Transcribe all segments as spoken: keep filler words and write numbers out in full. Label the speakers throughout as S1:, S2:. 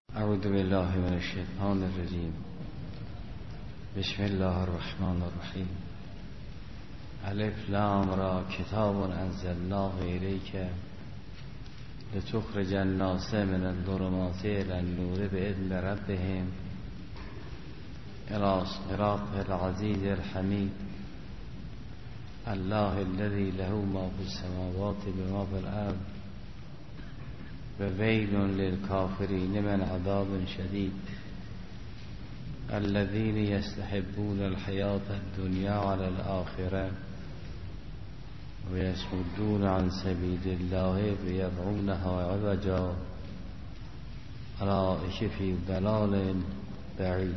S1: اعوذ بالله من الشیطان الرجیم. بسم الله الرحمن الرحیم. الف لام را کتاب انزلناه الیک لتخرج الناس من الظلمات الی النور باذن ربهم الی صراط العزیز الحمید. الله الذي له ما في السماوات بما في الارض وویل للکافرین من عذاب شدید. الذين يستحبون الحياة الدنيا على الآخرة ويصدون عن سبيل الله ويبغونها عوجا أولئك في ضلال بعید.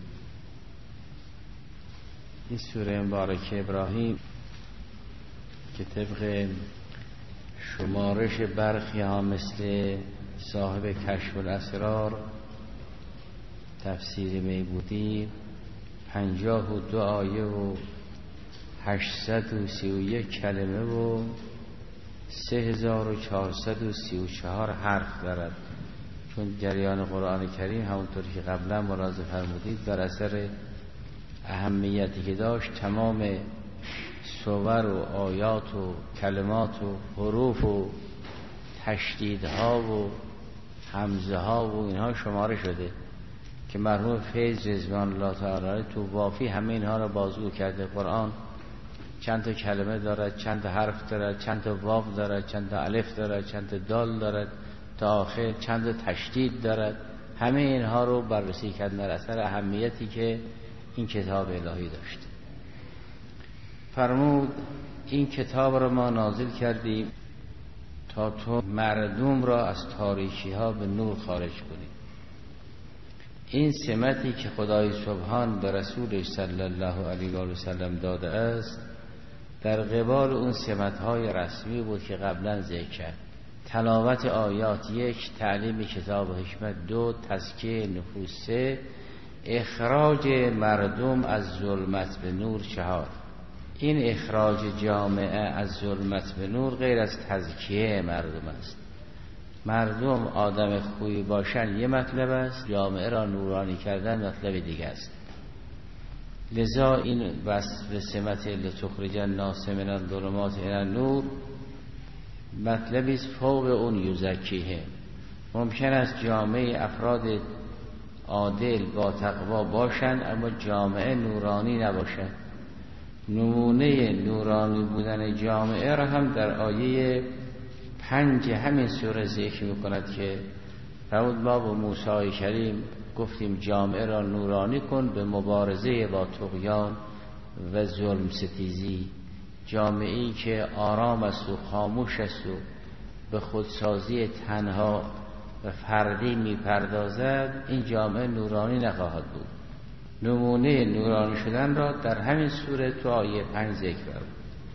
S1: این سوره مبارک ابراهیم که طبق شمارش برخی ها مثل صاحب کشف الاسرار تفسیر میبودی پنجاه و دو آیه و هشتصد و سی و یک کلمه و سه هزار و چهارصد و سی و چهار حرف دارد. چون جریان قرآن کریم همونطور که قبلا ملاحظه فرمودید در اثر اهمیتی که داشت تمام صور و آیات و کلمات و حروف و تشدیدها و همزه ها و اینها شماره شده که مرحوم فیض رضوان الله تعالی تو وافی همه اینها را بازگو کرده. قرآن چند تا کلمه دارد، چند تا حرف دارد، چند تا واو دارد، چند تا الف دارد، چند تا دال دارد تا آخر، چند تا تشدید دارد. همه اینها رو بررسی کردن در اثر اهمیتی که این کتاب الهی داشت. فرمود این کتاب را ما نازل کردیم تا تو مردم را از تاریکی ها به نور خارج کنی. این سمتی که خدای سبحان به رسولش صلی الله علیه و سلم داده است در قبال اون سمت های رسمی بود که قبلا ذکر کرد. تلاوت آیات یک، تعلیم کتاب و حکمت دو، تزکیه نفوس سه، اخراج مردم از ظلمت به نور چهار. این اخراج جامعه از ظلمت به نور غیر از تزکیه مردم است. مردم آدم خوبی باشن یه مطلب است، جامعه را نورانی کردن مطلب دیگه است. لذا این وصف سمت لتخرج الناس من الظلمات الی النور مطلبی است فوق اون یزکیه. ممکن است جامعه افراد عادل با تقوا باشند اما جامعه نورانی نباشد. نمونه نورانی بودن جامعه را هم در آیه پنج همین سوره ذکر می‌کند که فرمود ما با موسی کریم گفتیم جامعه را نورانی کن به مبارزه با طغیان و ظلم ستیزی. جامعه‌ای که آرام است و خاموش است و به خودسازی تنها و فردی می‌پردازد این جامعه نورانی نخواهد بود. نمونه نورانی شدن را در همین سوره تو آیه پنج ذکر بود.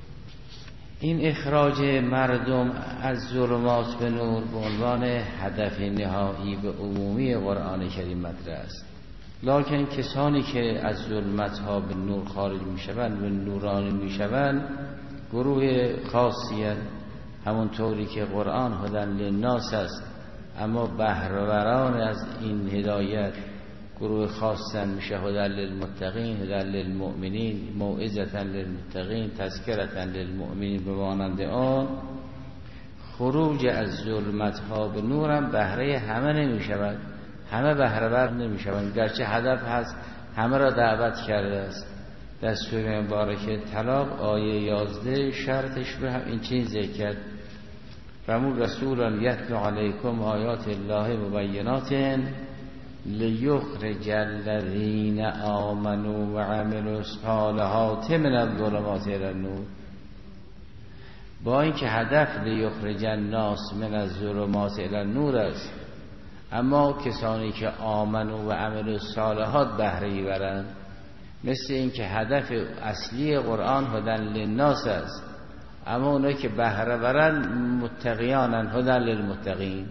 S1: این اخراج مردم از ظلمات به نور به عنوان هدف نهایی به عمومی قرآن کریم مطرح است. لکن کسانی که از ظلمت ها به نور خارج می شوند به نورانی می شوند گروه خاصی هستند. همونطوری که قرآن هدی للناس است اما بهره‌وران از این هدایت گروه خاصن میشه هدی للمتقین، هدی للمؤمنین، موعظة للمتقین، تذکرة للمؤمنین. به مانند آن خروج از ظلمت ها به نورم بهره همه نمیشود، همه بهره ور نمیشوند گرچه هدف هست همه را دعوت کرده است. در سوره مبارکه طلاق آیه یازده شرطش به هم این چیز ذکر کرد. فرمود رسولا یتلو علیکم آیات الله مبینات لیخرج الذین آمنوا و عملوا الصالحات من الظلمات الی النور. با اینکه هدف لیخرج الناس من الظلمات الی النور است اما کسانی که آمنوا و عملوا الصالحات بهره برند. مثل اینکه هدف اصلی قرآن هدی للناس است اما اونایی که بهره برند متقیانن، هدی للمتقین.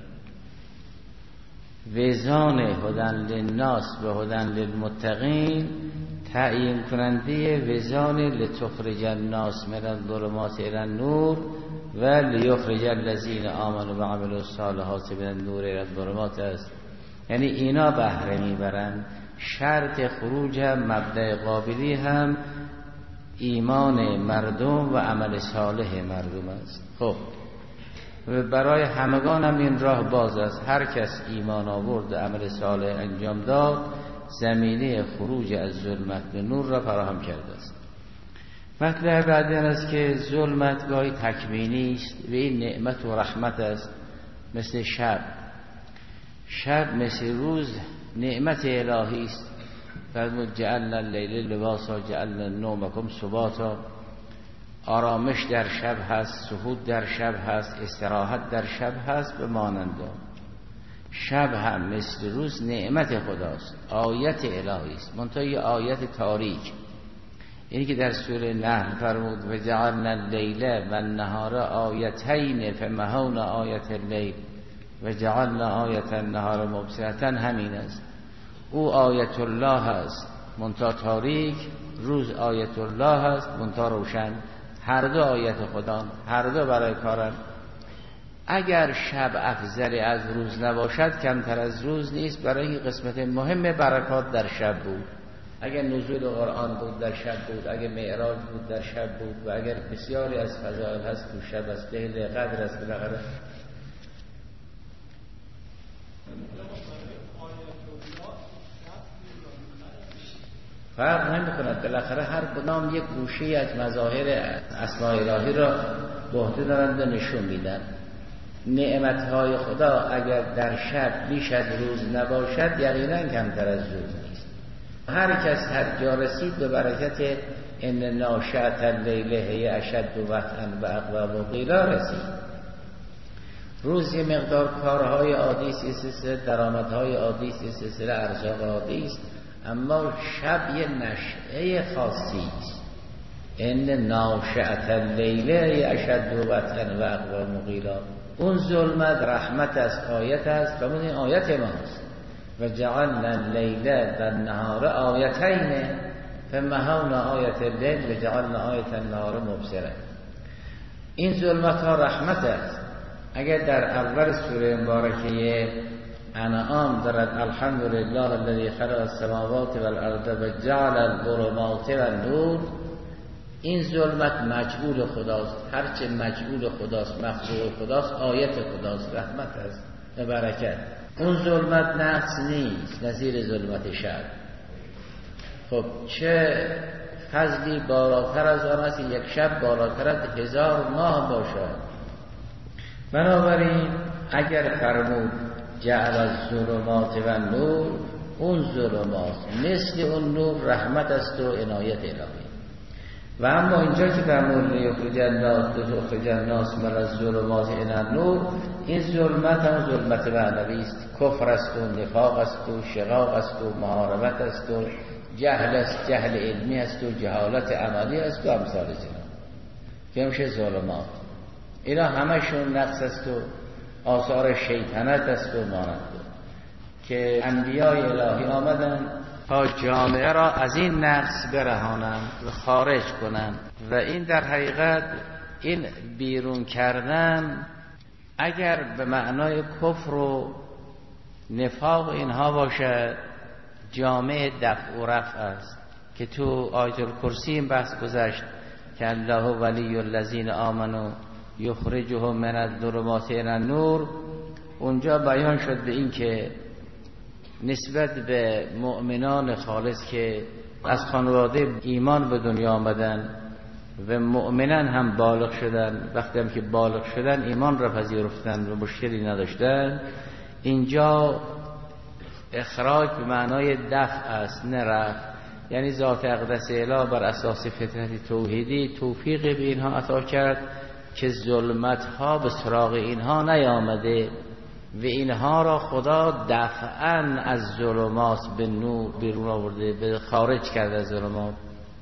S1: وزان هدی للناس و هدی للمتقین تعیین کننده وزان لتخرج الناس من الظلمات الی النور و لیخرج الذین آمنوا و عملوا الصالحات من النور الی الظلمات است. یعنی اینا بهره میبرن. شرط خروج هم مبدأ قابلی هم ایمان مردم و عمل صالح مردم است. خب برای همگان هم این راه باز است. هر کس ایمان آورد و عمل صالح انجام داد زمینه خروج از ظلمت به نور را فراهم کرده است. مطلب بعدی است که ظلمت گاهی تکوینی است و این نعمت و رحمت است. مثل شب، شب مثل روز نعمت الهی است. فرمود جعلنا اللیل لباسا جعلنا نومکم سباتا. آرامش در شب هست، سهود در شب هست، استراحت در شب هست به مانند. شب هم مثل روز نعمت خداست، آیت الهی است، منتها یه آیت تاریک. اینی که در سوره نحل فرمود و جعلنا اللیل و النهار آیتین فمحونا آیت اللیل و جعلنا آیت النهار مبصرة، همین است. او آیت الله است منتها تاریک، روز آیت الله است منتها روشن. هر دو آیت خدا، هر دو برای کارن. اگر شب افضل از روز نباشد کمتر از روز نیست، برای این قسمت مهم برکات در شب بود. اگر نزول قرآن بود در شب بود، اگر معراج بود در شب بود، و اگر بسیاری از فضائل هست تو شب است، لیل قدر است بالاخره. فرق نمی کند، بالاخره هر کدام یک گوشه از مظاهر اسماء الهی را به عهده دارند و نشون میدن. نعمتهای خدا اگر در شب بیش از روز نباشد یقینا کمتر از روز نیست. هر کس هر جا رسید به برکت ان ناشئة اللیل هی اشد وطئا و اقوم قیلا رسید. روز یه مقدار کارهای عادی است، یه سلسله درآمدهای عادی است، یه سلسله ارزاق عادی است، اما شب یه نشأه خاصی است. ان ناشئة اللیل هی اشد وطئا و اقوم قیلا. اون ظلمت رحمت است، آیت است، و اون آیت ماست. و جعلنا اللیل و النهار آیتین فمحونا آیت اللیل و جعلنا آیت النهار مبصرة. این ظلمت ها رحمت است. اگر در اول سوره مبارکه انعام دارد الحمدلله الذی خلق السماوات والارض و جعل الظلمات والنور، این ظلمت مجعول خداست. هرچه مجعول خداست، مخلوق خداست، آیت خداست، رحمت است و برکت. اون ظلمت نقص نیست نظیر ظلمت شب. خب چه فضلی بالاتر از آن است یک شب بالاتر از هزار ماه باشد. بنابراین اگر فرمود جعل الظلمات و نور، اون ظلمات مثل اون نور رحمت است و عنایت الهی. و اما اینجا که فرمود لیخرج الناس لیخرج الناس من الظلمات الی النور، این ظلمت هم ظلمت معنوی است. کفر است و نفاق است و شقاق است و محاربت است و جهل است، جهل علمی است و جهالت عملی است و امثال اینا که میشه ظلمات. اینا همشون نقص است و آثار شیطنت است و مانند که انبیای الهی آمدن تا جامعه را از این نقص برهانند و خارج کنند. و این در حقیقت این بیرون کردن اگر به معنای کفر و نفاق اینها باشد، جامعه دفع و رفع است که تو آیت الکرسی این بحث گذشت که الله ولی الذین آمنوا یخرجهم من الظلمات الی النور. اونجا بیان شد به این که نسبت به مؤمنان خالص که از خانواده ایمان به دنیا آمدن و مؤمنان هم بالغ شدن، وقتی هم که بالغ شدن ایمان را پذیرفتن و مشکلی نداشتن، اینجا اخراج به معنای دفع است نه رفع. یعنی ذات اقدس الهی بر اساس فطرت توحیدی توفیق به اینها عطا کرد که ظلمت ها به سراغ اینها نیامده و اینها را خدا دفعاً از ظلمات به نور بیرون آورده، به خارج کرده از ظلمات.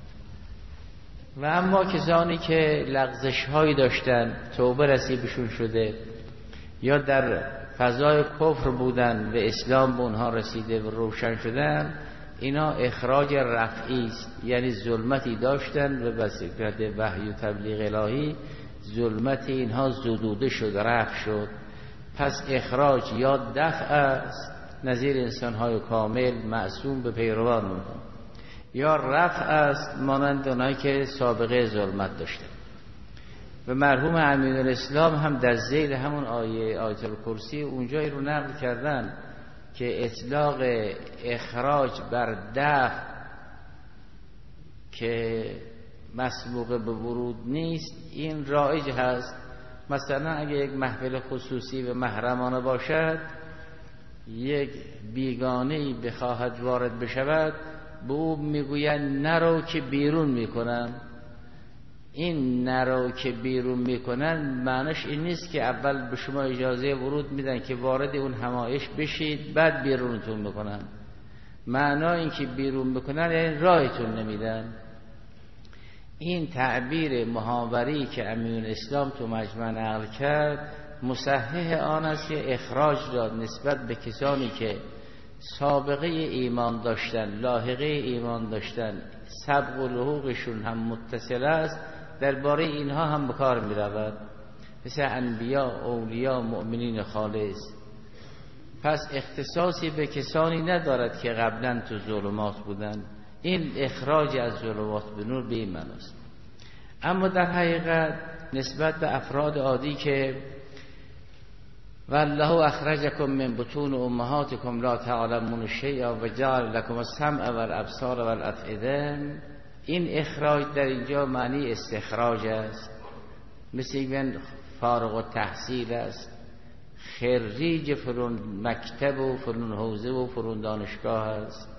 S1: و اما کسانی که لغزش هایی داشتن توبه نصیبشون شده یا در فضای کفر بودن و اسلام به اونها رسیده و روشن شدن، اینا اخراج رفعی است. یعنی ظلمتی داشتن و بسیط وحی و تبلیغ الهی ظلمت اینها زدوده شد، رفع شد. پس اخراج یا دفع است نظیر انسان‌های کامل معصوم به پیروان اونها، یا رفع است مانند اونایی که سابقه ظلمت داشتن. و مرحوم امین الاسلام هم در ذیل همون آیه آیت الکرسی اونجایی رو نقل کردن که اطلاق اخراج بر دفع که مسبوق به ورود نیست این رایج هست. مثلا اگه یک محفل خصوصی و محرمانه باشد، یک بیگانه‌ای بخواهد وارد بشود، به او میگویند نرو که بیرون میکنم. این نرو که بیرون میکنن معنیش این نیست که اول به شما اجازه ورود میدن که وارد اون همایش بشید بعد بیرونتون میکنن. معنا این که بیرون میکنن یعنی راهتون نمیدن. این تعبیر محاوری که امین اسلام تو مجمع نقل کرد مصحح آن است که اخراج داد نسبت به کسانی که سابقه ایمان داشتن، لاحقه ایمان داشتن، سبق و لحوقشون هم متصل است، درباره اینها هم به کار می رود، مثل انبیا، اولیا، مؤمنین خالص. پس اختصاصی به کسانی ندارد که قبلا تو ظلمات بودن. این اخراج از ظلمات به نور به این معناست. اما در حقیقت نسبت به افراد عادی که والله اخرجکم من بطون امهاتکم لا تعلمون شیئا و جعل لکم السمع والابصار والافئده، این اخراج در اینجا معنی استخراج است. مثل من فارغ التحصیل است، خریج فلان مکتب و فلان حوزه و فلان دانشگاه است.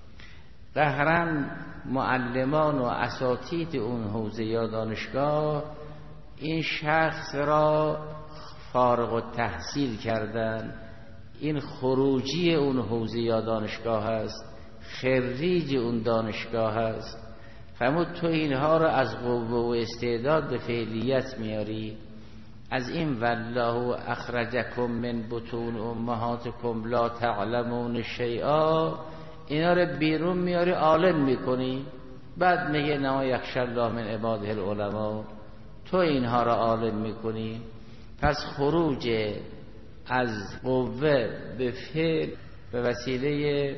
S1: قهرن معلمان و اساتید اون حوزه یا دانشگاه این شخص را فارغ التحصیل کردن. این خروجی اون حوزه یا دانشگاه است، خریج اون دانشگاه است. فرمود تو اینها را از قوه و استعداد به فعلیت میاری. از این والله اخرجکم من بطون امهاتکم لا تعلمون شیئا، اینا رو بیرون میاری عالم میکنی. بعد میگه نما یخشی الله من عباده العلماء، تو اینها را عالم میکنی. پس خروج از قوه به فعل به وسیله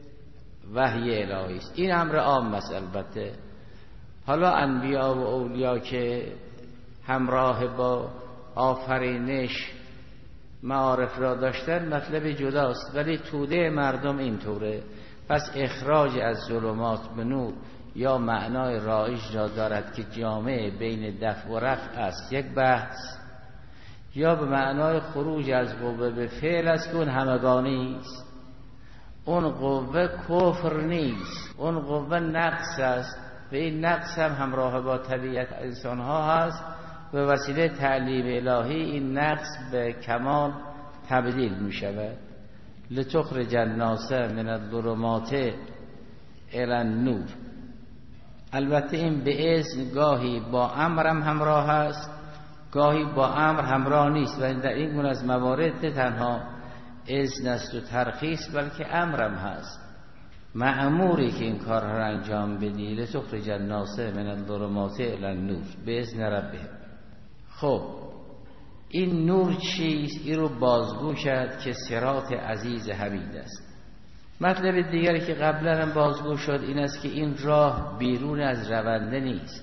S1: وحی الهی است. این امر عام است. البته حالا انبیا و اولیا که همراه با آفرینش معارف را داشتن مطلب جداست، ولی توده مردم اینطوره. پس اخراج از ظلمات به نور یا معنای رایج را دارد که جامعه بین دفع و رفع است، یک بحث، یا به معنای خروج از قوه به فعل است که اون همگانی است. اون قوه کفر نیست، اون قوه نقص است و این نقص هم همراه با طبیعت انسان ها هست. به وسیله تعلیم الهی این نقص به کمال تبدیل می شود. لتخرج الناس من الظلمات الی النور. البته این به اذن گاهی با امرم همراه است، گاهی با امر همراه نیست، و در این گونه از موارد تنها اذن است و ترخیص، بلکه امرم هست. مأموری که این کار را انجام بدی. لتخرج الناس من الظلمات الی النور باذن ربهم. خب این نور چیست؟ این رو بازگو کرد که صراط عزیز حمید است. مطلب دیگری که قبلا هم بازگو شد این است که این راه بیرون از رونده نیست.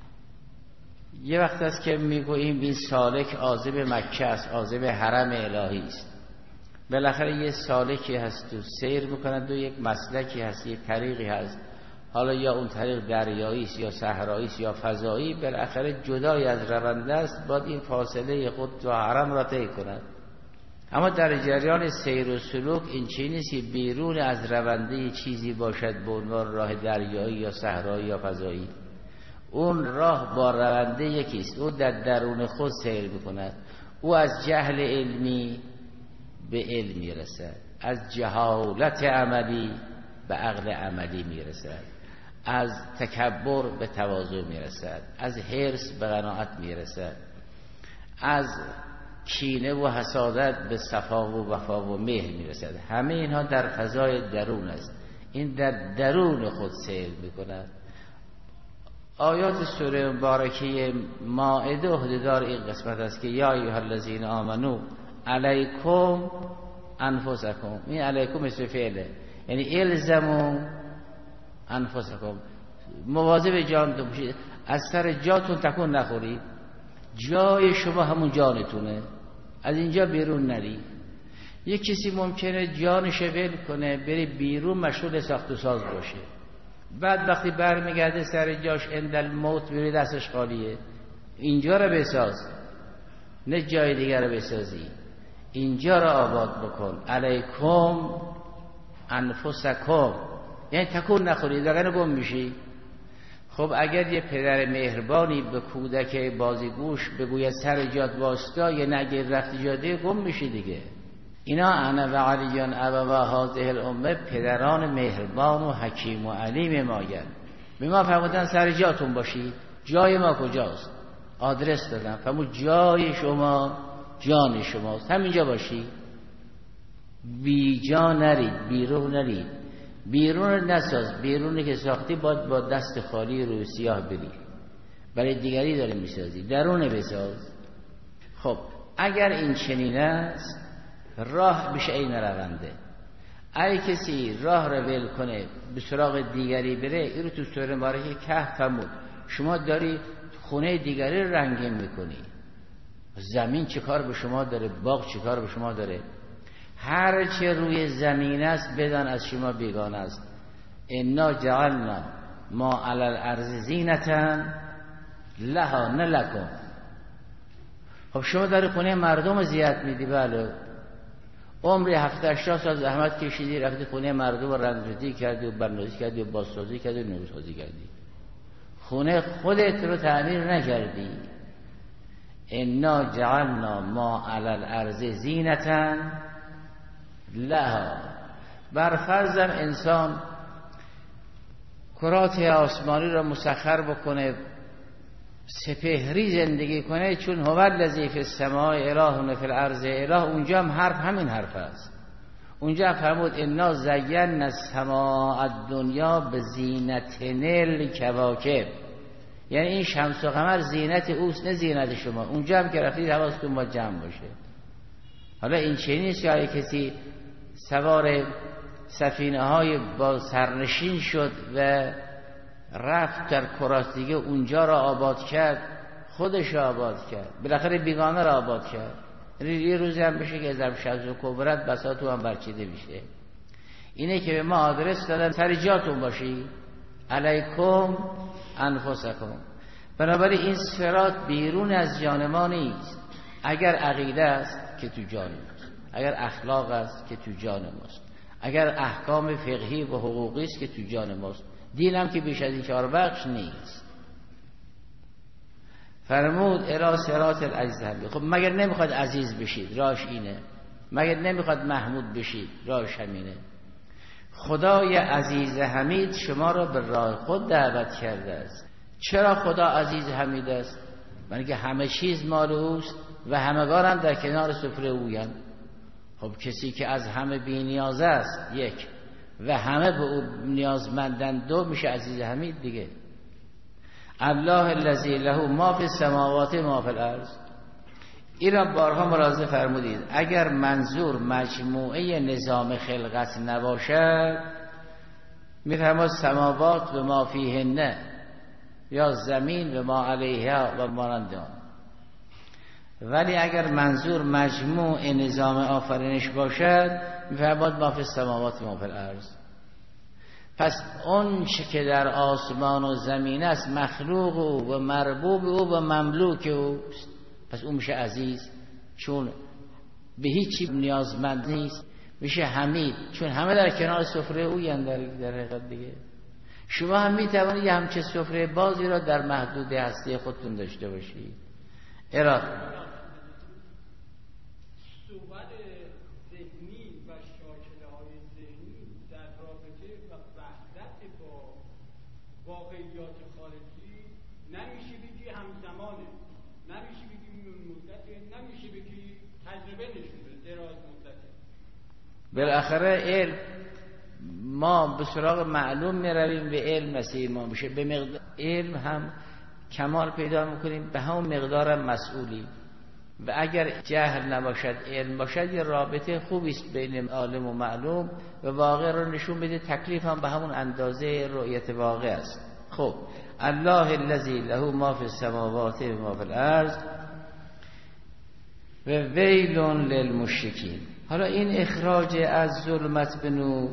S1: یه وقت است که میگوییم این سالک عازب مکه است، عازب حرم الهی است. بالاخره یه سالکی هست و سیر میکند و یک مسلکی هست، یک طریقی هست. حالا یا اون طریق دریایی است یا صحرایی است یا فضایی، بالاخره جدای از رونده است، باید این فاصله خود و حرم را طی کند. اما در جریان سیر و سلوک این چیزی نیست که بیرون از رونده چیزی باشد به عنوان راه دریایی یا صحرایی یا فضایی. اون راه با رونده یکیست، او در درون خود سیر میکند. او از جهل علمی به علم میرسد، از جهالت عملی به عقل عملی میرسد، از تکبر به تواضع میرسد، از حرص به قناعت میرسد، از کینه و حسادت به صفا و وفا و مهر میرسد. همه اینها در فضای درون است. این در درون خود سیر میکند. آیات سوره مبارکه مائده عهده‌دار این قسمت است که یا ایها الذین آمنو علیکم انفسکم، این علیکم اسم فعله، یعنی الزموا انفسکم، مواظب جانتون باشید، از سر جاتون تکون نخورید، جای شما همون جانتونه، از اینجا بیرون نرید. یک کسی ممکنه جانش ول کنه بری بیرون مشغول ساخت و ساز باشه، بعد وقتی برمیگرده سر جاش عند الموت میره دستش خالیه. اینجا رو بساز، نه جای دیگر رو بسازی، اینجا رو آباد بکن. علیکم انفسکم، یعنی تکون نخورید وگرنه گم میشی. خب اگر یه پدر مهربانی به کودک بازیگوش بگوید سر جات واستا، یه نگه رفتی جاده گم میشی دیگه. اینا انا و علیان ابوا هذه الامه پدران مهربان و حکیم و علیم ماین. به ما فرمودن سر جاتون باشید. جای ما کجاست؟ آدرس دادن، فرمود جای شما جان شماست، همینجا باشید، بی جا نرید، بیرون نرید. بیرون نساز، بیرونی که ساختی باید با دست خالی روی سیاه بری، برای دیگری داره میسازی، درونه بساز. خب اگر این چنین است راه بشه این رونده. اگه کسی راه رو ول کنه به سراغ دیگری بره، این رو تو سوره مبارکه کهف فرمود شما داری خونه دیگری رو رنگین میکنی. زمین چه کار به شما داره؟ باغ چه کار به شما داره؟ هر چه روی زمین است بدان از شما بیگانه است. انا جعلنا ما علی الارض زینتا لها نه لکم. خب شما داری خونه مردم زیادت میدی، بله، عمری هفتاد هشتاد سال زحمت کشیدی، رفتی خونه مردم رنگ‌ریزی کردی و برنامه‌ریزی کردی و بازسازی کردی و نوسازی کردی، خونه خودت رو تعمیر نکردی. انا جعلنا ما علی الارض زینتا لها. بر فرضم انسان کرات آسمانی را مسخر بکنه، سپهری زندگی کنه، چون هو الذی فی السماء اله و فی الارض اله. اونجا هم حرف همین حرف است. اونجا فرمود انا زینا السماء الدنیا بزینت الکواکب، یعنی این شمس و قمر زینت اوست نه زینت شما. اونجا هم که رفتید حواستون با جمع باشه. حالا این چه نیست که کسی سوار سفینه های با سرنشین شد و رفت در کرات دیگه اونجا را آباد کرد، خودش را آباد کرد، بالاخره بیگانه را آباد کرد. یه روزی هم بشه که ازم شمس و کبرت بساطو هم برچیده میشه. اینه که به ما آدرس دادن سر جاتون باشی، علیکم انفسکم. بنابراین این صراط بیرون از جان ما نیست. اگر عقیده است که تو جان ماست، اگر اخلاق است که تو جان ماست، اگر احکام فقهی و حقوقی است که تو جان ماست، دین هم که بیش از این چهار بخش نیست. فرمود الی صراط العزیز. خب مگر نمیخواد عزیز بشید؟ راش اینه. مگر نمیخواد محمود بشید؟ راش همینه. خدای عزیز حمید شما را به راه خود دعوت کرده است. چرا خدا عزیز حمید است؟ برای که همه چیز مال اوست و همگان هم در کنار سفره اویند. خب کسی که از همه بی نیاز است یک، و همه به او نیازمندن دو، میشه عزیز حمید دیگه. الله الذی له ما فی السماوات ما فی الارض. این را بارها ملاحظه فرمودید. اگر منظور مجموعه نظام خلقت نباشد، میفرماد سماوات و ما فیهن، یا زمین و ما علیها و مانند آن. ولی اگر منظور مجموع نظام آفرینش باشد، میفرماد ما فی السماوات و ما فی الارض. پس اون چه که در آسمان و زمین است مخلوق او و مربوب او و مملوک اوست. پس اون میشه عزیز چون به هیچی نیازمند نیست. میشه حمید چون همه در کنار سفره او یند در حقیقت دیگه. شما هم میتوانید یه همچه سفره بازی را در محدود هستی خودتون داشته باشید. اراد
S2: واقعیات خارجی نمیشه بگی همزمانه، نمیشه بگی میون مدته، نمیشه بگی تجربه نشونه دراز مدته.
S1: بالاخره علم ما به سراغ معلوم میرویم و علم مسیح ما میشه. به مقدار علم هم کمال پیدا میکنیم، به همون مقدار هم مسئولی. و اگر جهل نباشد علم باشد یه رابطه خوبی است بین عالم و معلوم و واقع رو نشون بده. تکلیف هم به همون اندازه رؤیت واقع است. خب الله الذی له ما فی السماوات و ما فی الارض و ویل للمشرکین. حالا این اخراج از ظلمت به نور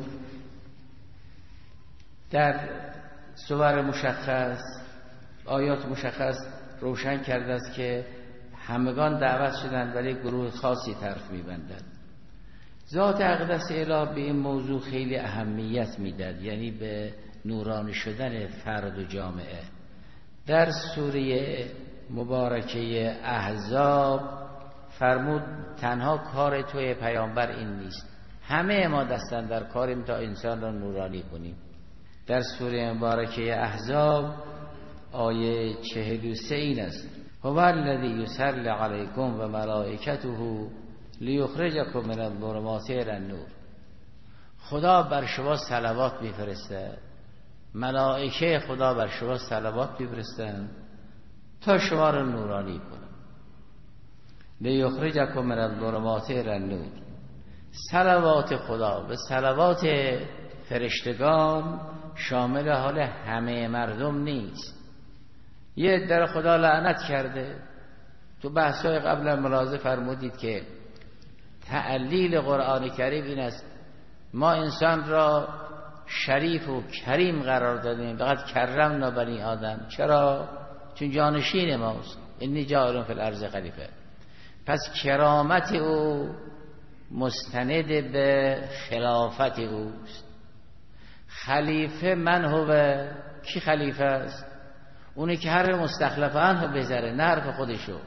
S1: در صور مشخص، آیات مشخص روشن کرده است که همگان دعوت شدند ولی گروه خاصی طرف میبندند. ذات اقدس اله به این موضوع خیلی اهمیت میداد، یعنی به نورانی شدن فرد و جامعه. در سوره مبارکه احزاب فرمود تنها کار توی پیامبر این نیست، همه ما دستن در کاریم تا انسان را نورانی کنیم. در سوره مبارکه احزاب آیه چهل و سه این است: هو الذی یصلی علیکم و ملائکته لیخرجکم من الظلمات الی النور. خدا بر شما صلوات میفرسته، ملائکه خدا بر شما صلوات میفرستند تا شما را نورانی کنند. لیخرجکم من الظلمات الی النور. صلوات خدا و صلوات فرشتگان شامل حال همه مردم نیست. یه در خدا لعنت کرده. تو بحثای قبلا ملاحظه فرمودید که تعلیل قرآن کریم این است: ما انسان را شریف و کریم قرار دادیم، فقط کرمنا بنی آدم. چرا؟ چون جانشین ماست. انی جاعل فی الارض خلیفه. پس کرامت او مستند به خلافت اوست. خلیفه من هو، کی خلیفه است؟ اونی که هر مستخلف عنه بذاره، نه حرف خودشو.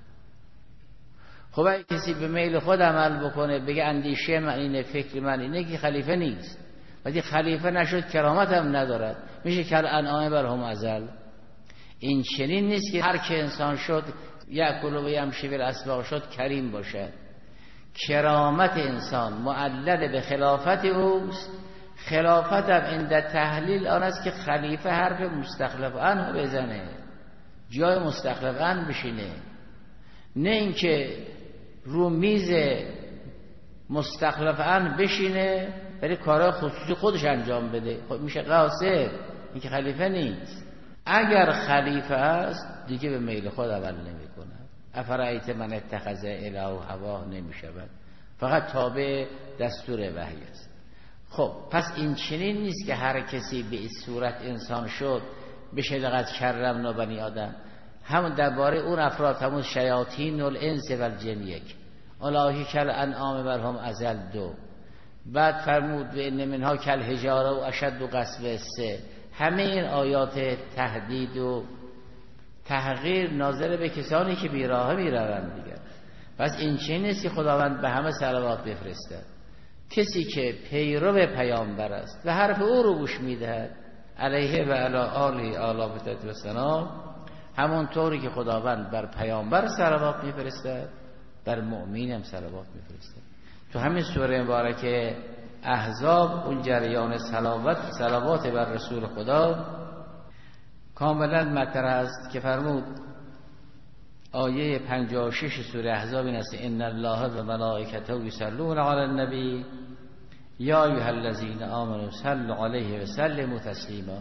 S1: خب اگه کسی به میل خود عمل بکنه، بگه اندیشه من اینه، فکر من اینه، که خلیفه نیست. وقتی خلیفه نشد کرامت هم ندارد، میشه کل انعام برهم ازل. این چنین نیست که هر که انسان شد یأکل و یمشی فی الاسواق شد کریم باشد. کرامت انسان معلل به خلافت اوست. خلافت هم عند تحلیل آن است که خلیفه حرف مستخلف عنه بزنه، جای مستخلف عنه بشینه، نه اینکه رو میز مستخلف عنه بشینه ولی کارهای خصوصی خودش انجام بده. خب میشه قاصد، این که خلیفه نیست. اگر خلیفه است دیگه به میل خود عمل نمیکنه. افرایت من اتخذ اله هواه نمیشود، فقط تابع دستور وحی است. خب پس این چنین نیست که هر کسی به این صورت انسان شد بشه لقد کرمنا بنی آدم. همون درباره اون افراد، همون شیاطین الانس و الجن یک، اولئک کالانعام بل هم اضل دو. بعد فرمود و ان منها کالحجاره و اشد قسوه سه. همه این آیات تهدید و تحقیر ناظر به کسانی که بیراه میروند دیگر. پس این چنین نیست که خداوند به همه صلوات بفرسته. کسی که پیرو پیامبر است و حرف او رو گوش میدهد علیه و علی آله آله و سلام، همون طوری که خداوند بر پیامبر صلوات میفرسته بر مؤمن هم صلوات میفرسته. تو همین سوره مبارکه احزاب اون جریان صلوات صلوات بر رسول خدا کاملا مطرح است که فرمود آیه پنجاه و شش سوره احزاب این است: ان الله و ملائکته یصلون علی النبی یا ایها الذین آمنوا صلوا علیه و سلموا تسلیما.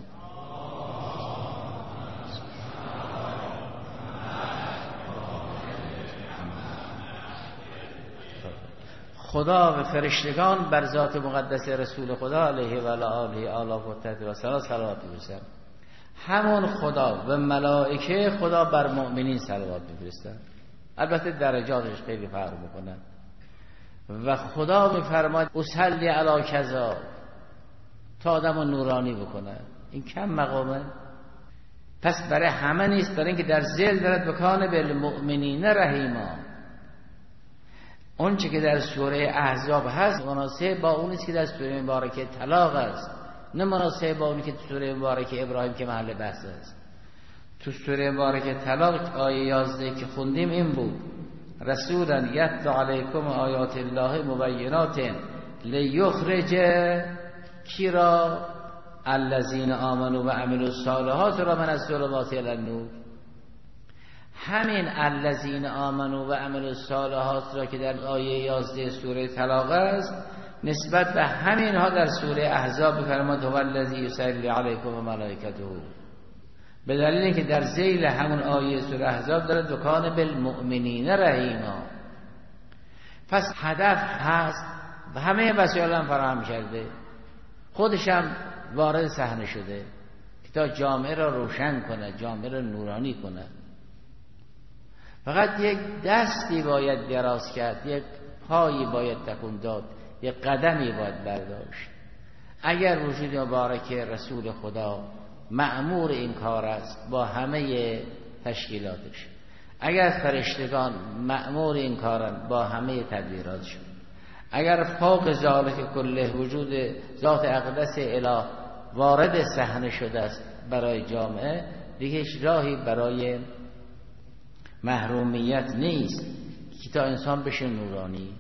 S1: خدا و فرشتگان بر ذات مقدس رسول خدا علیه و آله آله و سلام صلوات می‌فرستند. همون خدا و ملائکه خدا بر مؤمنین صلوات می‌فرستند. البته درجاتش خیلی فرق می‌کنه. و خدا می‌فرماید اصلی علی کذا، تا آدمو نورانی بکنه. این کم مقامه. پس برای همه نیست، برای اینکه در ذیل دارد بکانه بالمؤمنین رحیما. اون چه که در سوره احزاب هست مناسب با اون است که در سوره مبارکه طلاق است، نه مناسب با اونی که تو سوره مبارکه ابراهیم که محل بحث است. تو سوره مبارکه طلاق آیه یازده که خوندیم این بود: رسولا یتلو علیکم آیات الله مبینات لیخرج کی را؟ الذین آمنوا و عملوا الصالحات را من الظلمات الی النور. همین الذین آمنوا و عملوا الصالحات را که در آیه یازده سوره طلاق است نسبت به همین ها در سوره احزاب فرمود هو الذی یصلی علیکم و ملائکته، به دلیل اینکه در ذیل همون آیه سوره احزاب داره دکان بالمؤمنین رحیما. پس هدف هست و همه وسایل هم فراهم کرده، خودش هم وارد صحنه شده که تا جامعه را روشن کنه، جامعه را نورانی کنه. فقط یک دستی باید دراز کرد، یک پایی باید تکون داد، یک قدمی باید برداشت. اگر وجود مبارک رسول خدا مأمور این کار است با همه تشکیلاتش، اگر فرشتگان مأمور این کارن با همه تدبیراتشون، اگر فوق ذالک کله وجود ذات اقدس اله وارد صحنه شده است برای جامعه، دیگه هیچ راهی برای محرومیت نیست که تا انسان بشه نورانی.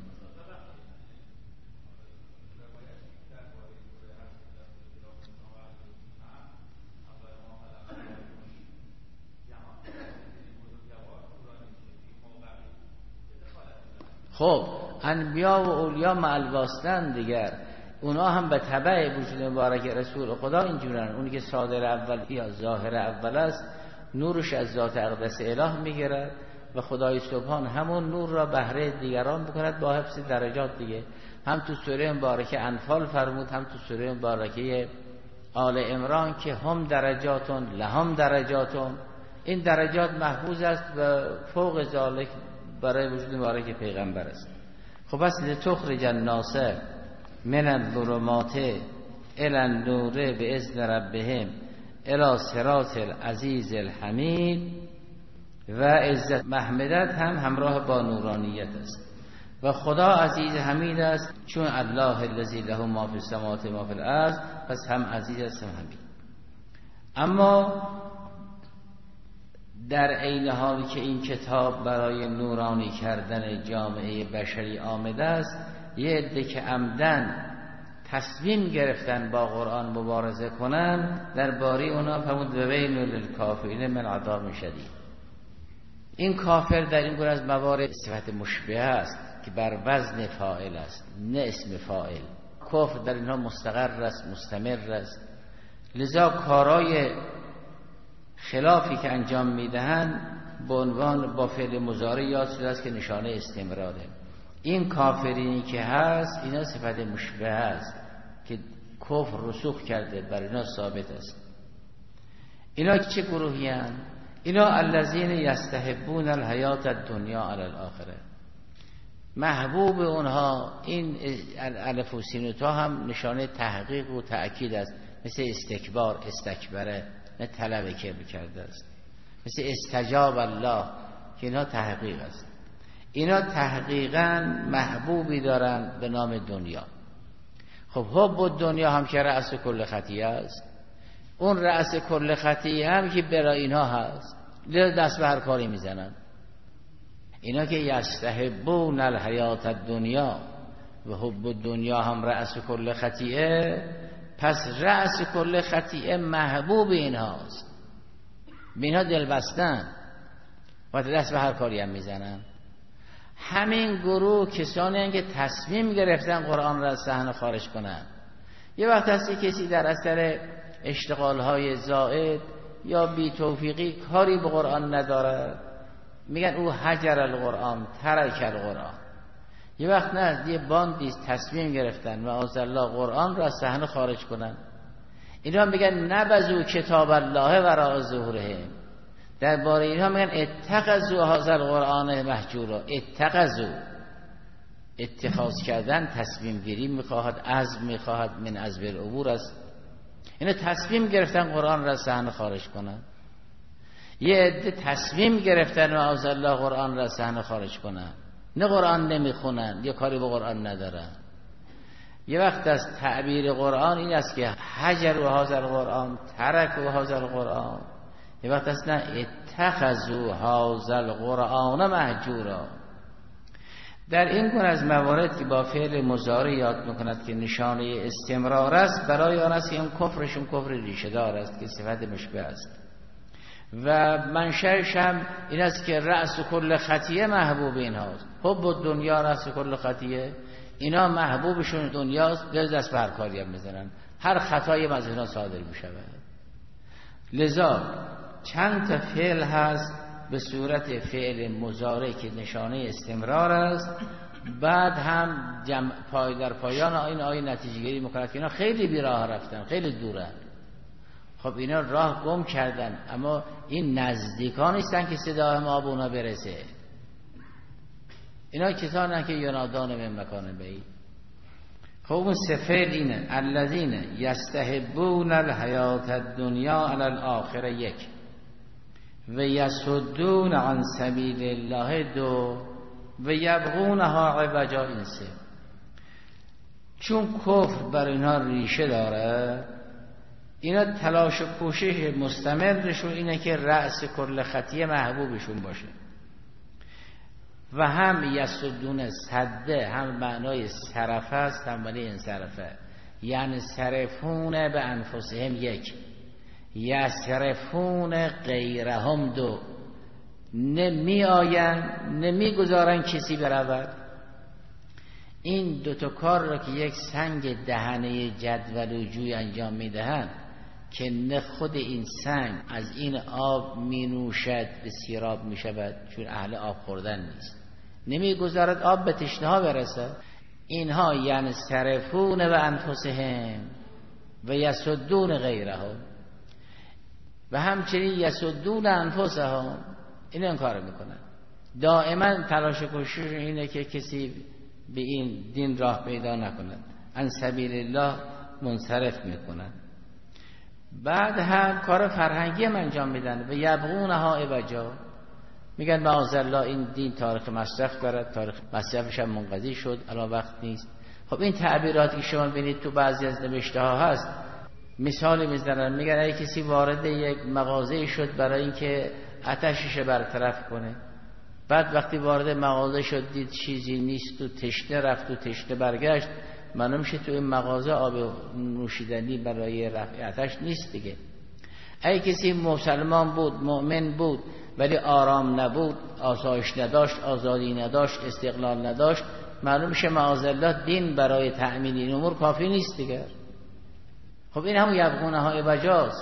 S1: خب انبیا و اولیا معلواستن دیگر، اونا هم به تبع وجود مبارک رسول خدا اینجورن. اونی که صادر اول یا ظاهر اول است نورش از ذات اقدس اله میگیرد و خدای سبحان همون نور را بهره دیگران بکند با حفظ درجات دیگه. هم تو سوره مبارکه انفال فرمود، هم تو سوره مبارکه آل عمران که هم درجاتون لهم درجاتون، این درجات محفوظ است و فوق ذالک برای وجود مبارک پیغمبر است. خب پس لتخرج الناس من الظلمات الی النور باذن ربهم الی صراط العزیز الحمید، و عزت محمدت هم همراه با نورانیت است و خدا عزیز حمید است، چون الله الذی له ما فی السماوات و ما فی الارض، پس هم عزیز است هم حمید. اما در عین حالی که این کتاب برای نورانی کردن جامعه بشری آمده است، یه عده که عمدن تصمیم گرفتن با قرآن مبارزه کنن، درباره اونا فرمود ویل للکافرین من عذاب شدید. این کافر در این گونه از موارد صفت مشبهه است که بر وزن فاعل است نه اسم فاعل. کفر در اینها مستقر است، مستمر است، لذا کارای خلافی که انجام میدهند به عنوان با فعل مضارع یاد شده است که نشانه استمراره. این کافرینی که هست اینا صفت مشبهه است که کفر رسوخ کرده، بر اینا ثابت است. اینا چه گروهی هستند؟ اینا الذین یستحبون الحیات الدنیا علی الاخره، محبوب اونها این الف و سین و تا هم نشانه تحقیق و تأکید است، مثل استکبار استکبره نه طلب که بکرده است، مثل استجاب الله که اینا تحقیق است. اینا تحقیقاً محبوبی دارن به نام دنیا. خب حب دنیا هم که رأس کل خطیه است، اون رأس کل خطیه هم که برای اینها هست، دست به هر کاری میزنن. اینا که یستحبون الحیات الدنیا و حب دنیا هم رأس کل خطیه، پس رأس کل خطیه محبوب اینهاست، به اینها دل بستن و دست به هر کاری هم میزنن. همین گروه کسانی هستند که تصمیم گرفتن قرآن را از صحنه خارج کنن. یه وقت هستی کسی در اثر اشتغالهای زائد یا بی توفیقی کاری به قرآن نداره، میگن او هجر القرآن ترک القرآن. یه وقت نه، یه باندی تصمیم گرفتن و از الله قرآن را از صحنه خارج کنن. اینا میگن نبذو کتاب الله وراء ظهورهم، درباره اینها میگن اتخذوا هذا القرآن مهجورا. اتخذوا، اتخاذ کردن تصمیم گیری میخواهد، عزم میخواهد، من عزم العبور است. اینا تصمیم گرفتن قرآن را از صحنه خارج کنن. یه عده تصمیم گرفتن و از الله قرآن را از صحنه خارج کنن، نه قرآن نمیخونن یا کاری به قرآن ندارن. یه وقت از تعبیر قرآن این است که هجر و هذا القرآن ترک و هذا القرآن، یه وقت است نه اتخذوا هذا القرآن مهجورا. در این گونه از موارد که با فعل مضارع یاد میکند که نشانه استمرار است، برای آن است که این کفرشون کفر ریشه دار است که صفت مشبه است. و منشأش هم این است که رأس کل خطیه محبوب اینهاست. حب دنیا رأس کل خطیه، اینا محبوبشون دنیاست، دل دست به هر کاری هم بزنن، هر خطایی از اینا صادر می شود. لذا چند تا فعل هست به صورت فعل مضارع که نشانه استمرار است، بعد هم جمع پای در پایان این آیه نتیجه گیری میکنند که اینا خیلی بی راه رفتن، خیلی دورن. خب اینا راه گم کردن، اما این نزدیکان نیستن که صدای ما به اونا برسه. اینا کسانی هستند که ینادون من مکان بعید. خب اون سه فعل اینه: الذین یستحبون الحیات الدنیا علی الاخره یک، و یصدون عن سبیل الله دو، و یبغونها عوجا این سه. چون کفر بر اینها ریشه داره، اینا تلاش و کوشش مستمرشون اینه که رأس کل خطیه محبوبشون باشه. و هم یصدون صده هم معنای صرفه است، هم معنی انصرفه، یعنی صرفون به انفسهم یک، یصرفون غیرهم دو، نمی آین نمی گذارن کسی برود. این دوتا کار را که یک سنگ دهنه جدول و جوی انجام می دهند که نه خود این سنگ از این آب می نوشد به سیراب می شود، چون اهل آب خوردن نیست، نمی گذارد آب به تشنه ها برسد. اینها یعنی صرفون و انفسهم و یصدون غیرهم، و همچنین یصدون انفسهم، این این کار میکنن. دائما تلاش و کوشش اینه که کسی به این دین راه پیدا نکند، عن سبیل الله منصرف میکنن. بعد هم کار فرهنگی هم انجام میدن و یبغونها عوجا، میگن معاذالله این دین تاریخ مصرف دارد، تاریخ مصرفش هم منقضی شد، الان وقت نیست. خب این تعبیراتی که شما ببینید تو بعضی از نوشته ها هست، مثالی میزنن، میگن اگه کسی وارد یک مغازه شد برای اینکه آتشش برطرف کنه، بعد وقتی وارد مغازه شد دید چیزی نیست و تشنه رفت و تشنه برگشت، معلوم میشه تو این مغازه آب نوشیدنی برای رفع آتش نیست دیگه. اگه کسی مسلمان بود، مؤمن بود، ولی آرام نبود، آسایش نداشت، آزادی نداشت، استقلال نداشت، معلوم میشه معاذالله دین برای تأمین این امور کافی نیست دیگه. خب این هم یبغونه های بجاست.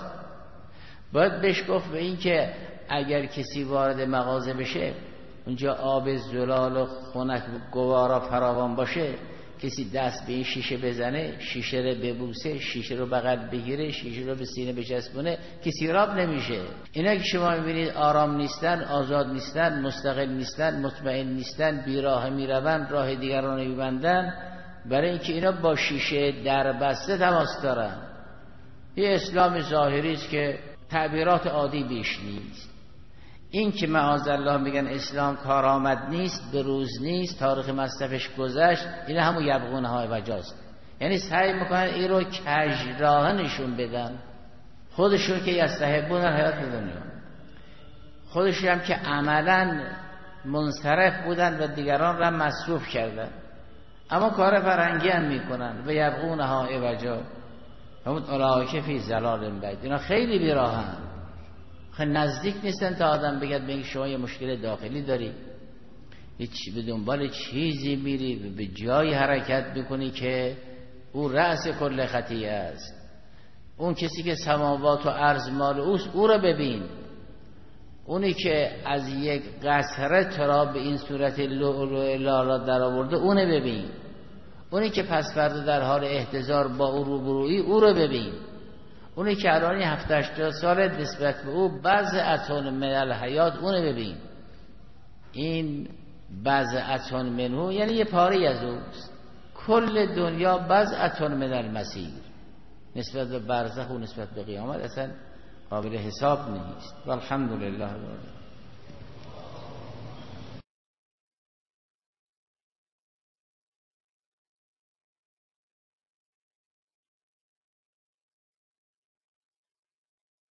S1: باید بهش گفت به این که اگر کسی وارد مغازه بشه، اونجا آب زلال و خنک و گوارا فراوان باشه، کسی دست به این شیشه بزنه، شیشه رو ببوسه، شیشه رو بغل بگیره، شیشه رو به سینه بچسبونه، کسی راب نمیشه. اینا که شما میبینید آرام نیستن، آزاد نیستن، مستقل نیستن، مطمئن نیستن، بیراه میروند، راه دیگران میبندن، برای اینکه اینا با شیشه در بسته تماس دارن. یه اسلام ظاهری است که تعبیرات عادی بیش نیست. این که معاذالله میگن اسلام کارآمد نیست، به روز نیست، تاریخ مصرفش گذشت، این همون یبغونه های وجاست. یعنی سعی میکنن این رو کج راه نشون بدن، خودشون که یستحبون الحیات دنیا، خودشون هم که عملا منصرف بودن و دیگران را مصروف کردن، اما کار فرهنگی هم میکنن و یبغونه ها عوجا، همون اولئک فی ضلال بعید. اینا خیلی بیراهن، خیلی نزدیک نیستن تا آدم بگد بگی شما یه مشکل داخلی داری، هیچ به دنبال چیزی میری و به جای حرکت میکنی که او رأس کل خطیه است. اون کسی که سماوات و ارض مال اوست، او رو ببین. اونی که از یک قصره ترا به این صورت لؤلؤ لالا در آورده، اونو ببین. اونی که پس فردا در حال احتضار با او روبرویی، او رو ببین. اونی که الان هفتاد هشتاد سال نسبت به او بضعة من الحیات، اونو ببین. این بضعة منه یعنی یه پاره از اوست. کل دنیا بضعة من المسیر، نسبت به برزخ و نسبت به قیامت اصلا قابل حساب نیست. والحمدلله.